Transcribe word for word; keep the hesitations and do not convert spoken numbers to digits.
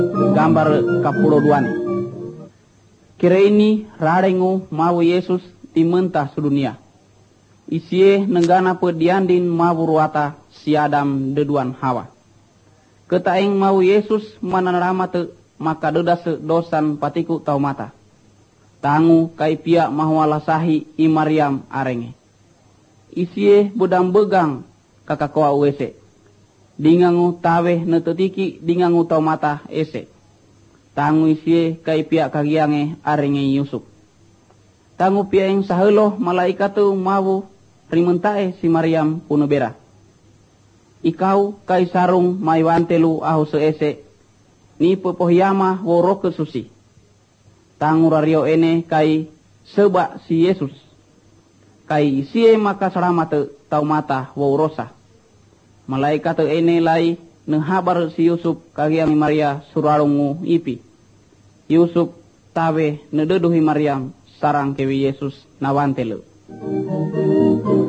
gambar kapuluh dua ni. Kira ini rarengu mau Yesus timentah sedunia. Isie nenggana pediandin mau ruata si Adam deduan Hawa. Ketaing mau Yesus mananarama te maka dedas dosan patiku tau mata. Tangu kai pia mahwala sahi i Maryam arenge. Isie budang begang kakakoa wese. Dingangu tawe netetiki dingangu tau mata ese. Tangu isie kai pia kagiange arenge Yusuf. Tangu pia yang sahelo malaikatu mawu rimentae si Maryam punubera. Ikau kai sarung maiwantelu ahu seese. Ni pepohyama woro kesusi. Tangu rario ene kai seba si Yesus. Kai isie maka saramate tau mata worosa. Malaikatu ene lai nenghabar si Yusuf kagiang Maria surarungu ipi. Yusuf tawe nededuhi Maryam sarang kewi Yesus nawantelu.